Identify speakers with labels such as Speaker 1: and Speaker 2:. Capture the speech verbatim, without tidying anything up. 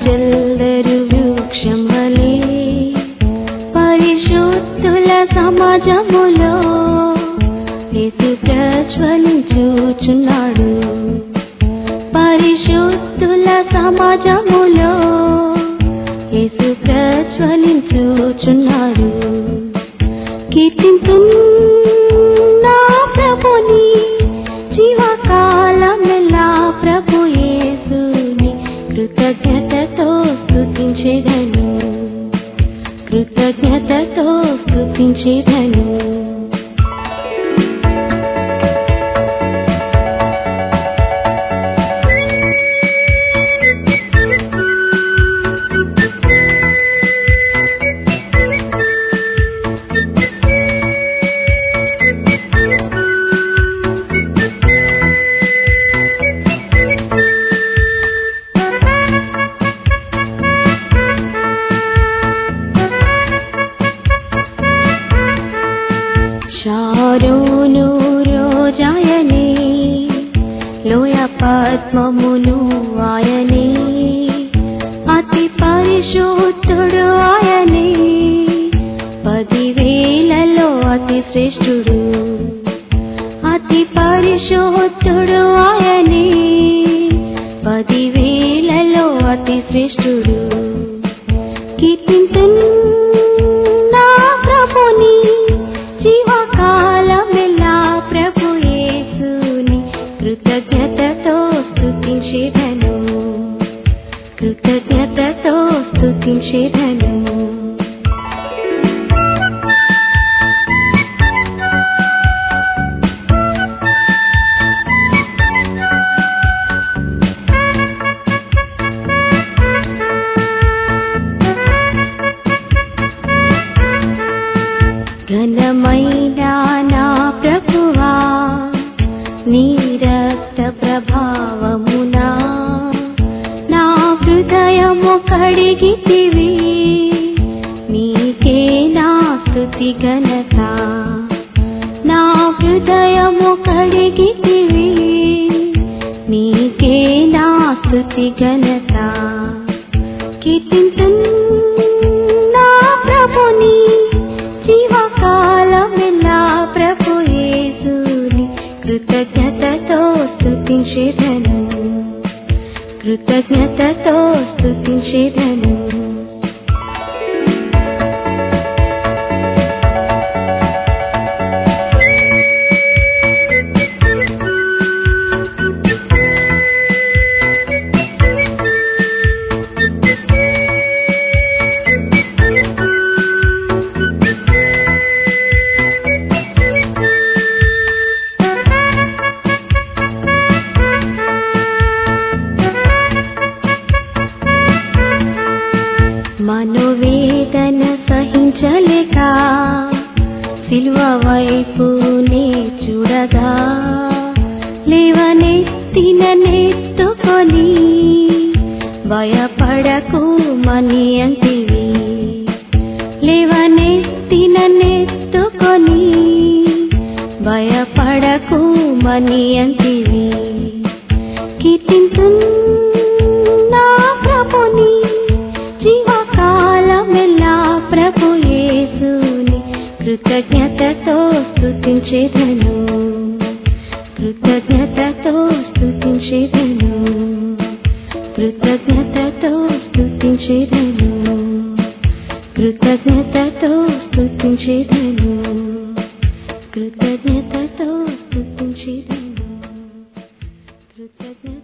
Speaker 1: చెల్లరు వృక్షం వలె పరిశుద్ధుల సమాజములో యేసు ప్రజ్వలించుచున్నాడు. పరిశుద్ధుల సమాజములో యేసు ప్రజ్వలించుచున్నాడు. కీర్తింతున్ నా ప్రభుని జీవకాలమెల్లా ప్రభు యేసుని కృతజ్ఞతతో స్తుతించెదను, కృతజ్ఞతతో స్తుతించెదను. శారోను రోజాయనే లోయ పద్మమును ఆయనే, అతి పరిశుద్ధుడు ఆయనే, పదివేలలో అతి శ్రేష్ఠుడు. అతి పరిశుద్ధుడు ఆయనే, పదివేలలో అతి శ్రేష్ఠుడు. కీర్తింతున్ నా ప్రభుని జీవకాలమెల్లా ప్రభు యేసుని కృతజ్ఞతతో స్తుతించెదను, కృతజ్ఞతతో స్తుతించెదను. ఘనమైన నా ప్రభువా నీ రక్త ప్రభావమునా నా హృదయము కడిగితివి, నీకే నా స్తుతి ఘనత. నా హృదయము కడిగితివి, నీకే నా స్తుతి ఘనత. కీర్తింతున్ నా ప్రభుని జీవకాలమెల్లా ప్రభు యేసుని కృతజ్ఞతతో స్తుతించెదను, కృతజ్ఞతతో స్తుతించెదను. మనోవేదన సహించలేక సిలువ వైపునే చూడగా, లేవనెత్తిన నెత్తుకొని భయపడకు మని అంటివి. లేవనెత్తిన నెత్తుకొని భయపడకు మని అంటివి. కీర్తింతున్ నా ప్రభుని జీవకాలమెల్లా ప్రభు యేసుని కృతజ్ఞతతో స్తుతించెదను, కృతజ్ఞతతో స్తుతించెదను, కృతజ్ఞతతో స్తుతించెదను, కృతజ్ఞతతో స్తుతించెదను, కృతజ్ఞతతో స్తుతించెదను, కృతజ్ఞత